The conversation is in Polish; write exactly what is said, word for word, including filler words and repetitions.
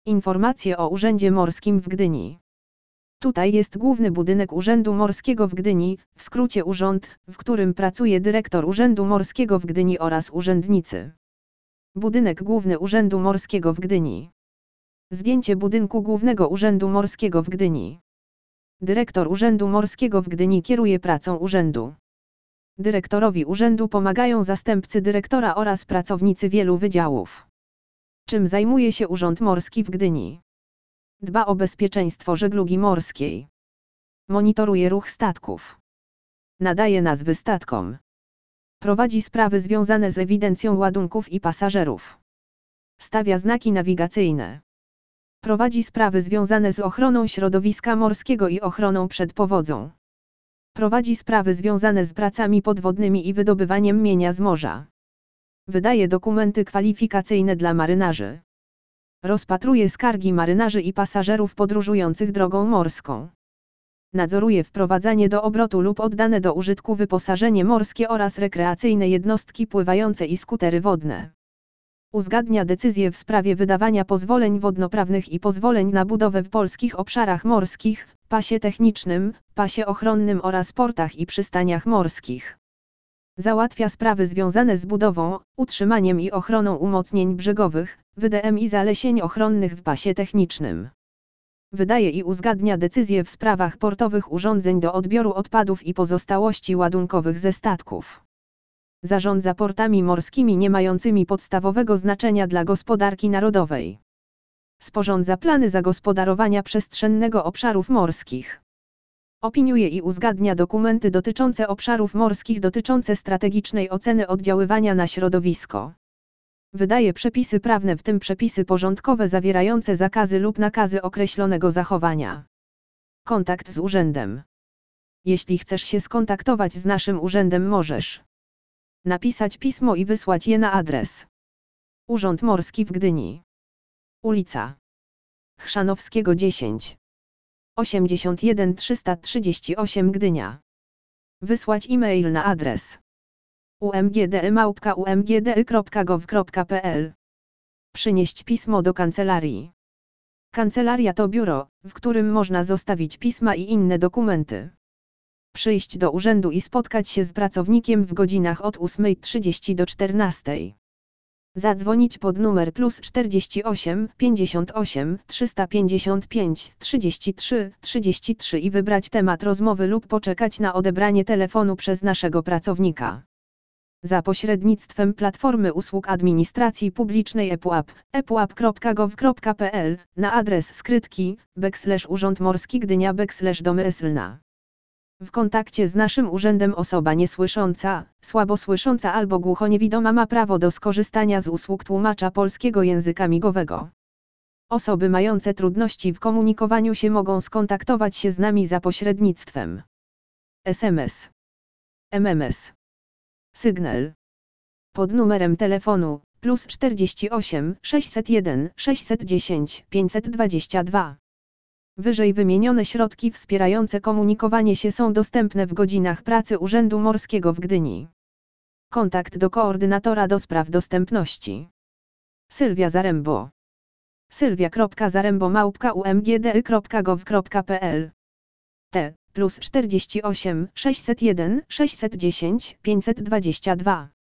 Informacje o Urzędzie Morskim w Gdyni. Tutaj jest główny budynek Urzędu Morskiego w Gdyni, w skrócie urząd, w którym pracuje dyrektor Urzędu Morskiego w Gdyni oraz urzędnicy. Budynek główny Urzędu Morskiego w Gdyni. Zdjęcie budynku Głównego Urzędu Morskiego w Gdyni. Dyrektor Urzędu Morskiego w Gdyni kieruje pracą urzędu. Dyrektorowi urzędu pomagają zastępcy dyrektora oraz pracownicy wielu wydziałów. Czym zajmuje się Urząd Morski w Gdyni? Dba o bezpieczeństwo żeglugi morskiej. Monitoruje ruch statków. Nadaje nazwy statkom. Prowadzi sprawy związane z ewidencją ładunków i pasażerów. Stawia znaki nawigacyjne. Prowadzi sprawy związane z ochroną środowiska morskiego i ochroną przed powodzią. Prowadzi sprawy związane z pracami podwodnymi i wydobywaniem mienia z morza. Wydaje dokumenty kwalifikacyjne dla marynarzy. Rozpatruje skargi marynarzy i pasażerów podróżujących drogą morską. Nadzoruje wprowadzanie do obrotu lub oddane do użytku wyposażenie morskie oraz rekreacyjne jednostki pływające i skutery wodne. Uzgadnia decyzje w sprawie wydawania pozwoleń wodnoprawnych i pozwoleń na budowę w polskich obszarach morskich, pasie technicznym, pasie ochronnym oraz portach i przystaniach morskich. Załatwia sprawy związane z budową, utrzymaniem i ochroną umocnień brzegowych, W D M i zalesień ochronnych w pasie technicznym. Wydaje i uzgadnia decyzje w sprawach portowych urządzeń do odbioru odpadów i pozostałości ładunkowych ze statków. Zarządza portami morskimi nie mającymi podstawowego znaczenia dla gospodarki narodowej. Sporządza plany zagospodarowania przestrzennego obszarów morskich. Opiniuje i uzgadnia dokumenty dotyczące obszarów morskich dotyczące strategicznej oceny oddziaływania na środowisko. Wydaje przepisy prawne, w tym przepisy porządkowe zawierające zakazy lub nakazy określonego zachowania. Kontakt z urzędem. Jeśli chcesz się skontaktować z naszym urzędem, możesz napisać pismo i wysłać je na adres Urząd Morski w Gdyni, ulica Chrzanowskiego dziesięć, osiemdziesiąt jeden trzysta trzydzieści osiem Gdynia. Wysłać e-mail na adres u m g d y małpka u m g d y kropka gov kropka p l. Przynieść pismo do kancelarii. Kancelaria to biuro, w którym można zostawić pisma i inne dokumenty. Przyjść do urzędu i spotkać się z pracownikiem w godzinach od ósmej trzydzieści do czternastej. Zadzwonić pod numer plus czterdzieści osiem, pięćdziesiąt osiem, trzysta pięćdziesiąt pięć, trzydzieści trzy, trzydzieści trzy i wybrać temat rozmowy lub poczekać na odebranie telefonu przez naszego pracownika. Za pośrednictwem Platformy Usług Administracji Publicznej ePUAP, epuap kropka gov kropka p l, na adres skrytki, backslash Urząd Morski Gdynia backslash domyślna. W kontakcie z naszym urzędem osoba niesłysząca, słabosłysząca albo głuchoniewidoma ma prawo do skorzystania z usług tłumacza polskiego języka migowego. Osoby mające trudności w komunikowaniu się mogą skontaktować się z nami za pośrednictwem S M S, M M S, Sygnał pod numerem telefonu plus czterdzieści osiem, sześćset jeden, sześćset dziesięć, pięćset dwadzieścia dwa. Wyżej wymienione środki wspierające komunikowanie się są dostępne w godzinach pracy Urzędu Morskiego w Gdyni. Kontakt do koordynatora do spraw dostępności. Sylwia Zarembo. sylwia kropka zarembo małpka u m g d y kropka gov kropka p l. T plus czterdzieści osiem, sześćset jeden, sześćset dziesięć, pięćset dwadzieścia dwa.